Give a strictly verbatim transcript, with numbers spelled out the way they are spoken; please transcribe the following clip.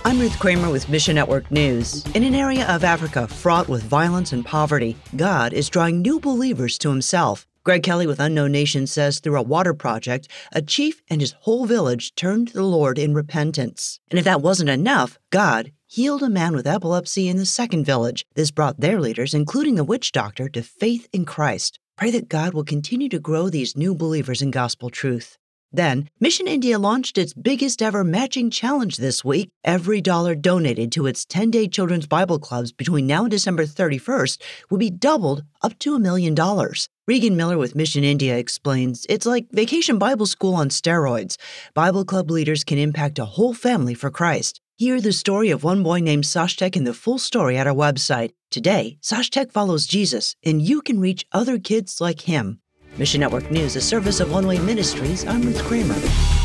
I'm Ruth Kramer with Mission Network News. In an area of Africa fraught with violence and poverty, God is drawing new believers to himself. Greg Kelly with Unknown Nation says through a water project, a chief and his whole village turned to the Lord in repentance. And if that wasn't enough, God healed a man with epilepsy in the second village. This brought their leaders, including the witch doctor, to faith in Christ. Pray that God will continue to grow these new believers in gospel truth. Then, Mission India launched its biggest ever matching challenge this week. Every dollar donated to its ten-day children's Bible clubs between now and December thirty-first will be doubled up to a million dollars. Regan Miller with Mission India explains it's like Vacation Bible School on steroids. Bible club leaders can impact a whole family for Christ. Hear the story of one boy named Sashtek and the full story at our website. Today, Sashtek follows Jesus, and you can reach other kids like him. Mission Network News, a service of One Way Ministries. I'm Ruth Kramer.